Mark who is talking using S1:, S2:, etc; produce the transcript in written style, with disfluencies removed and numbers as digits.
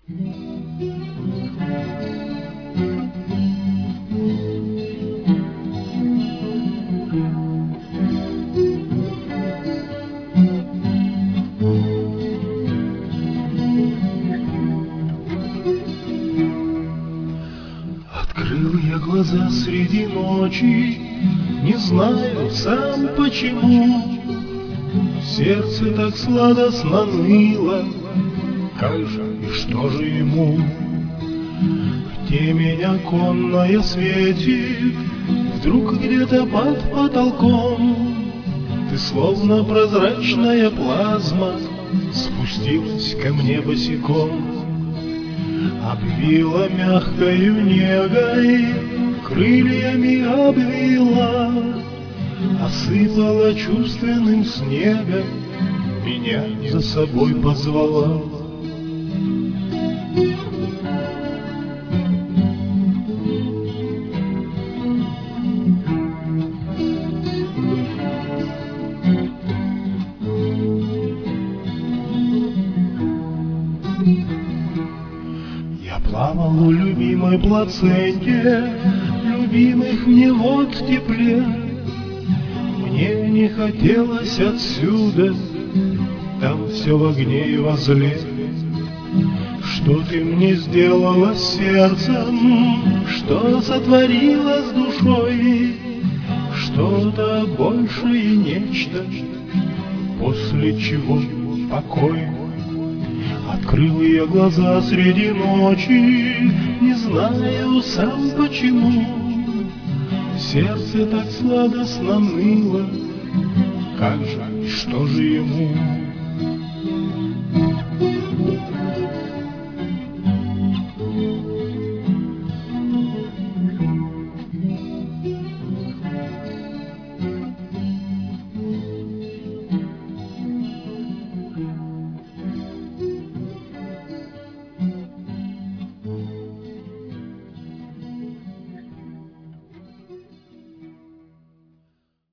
S1: Открыл я глаза среди ночи, не знаю сам почему. Сердце так сладостно ныло, как же и что же ему? Где меня конная светит, вдруг где-то под потолком ты словно прозрачная плазма спустилась ко мне босиком. Обвила мягкою негой, крыльями обвила, осыпала чувственным снегом, меня за собой позвала. Я плавал у любимой плаценте, любимых мне вод тепле. Мне не хотелось отсюда, там все в огне и во зле. Что ты мне сделала с сердцем, что сотворила с душой? Что-то большее нечто, после чего покой. Открыл я глаза среди ночи, не знаю сам почему. Сердце так сладостно ныло, как же и что же ему?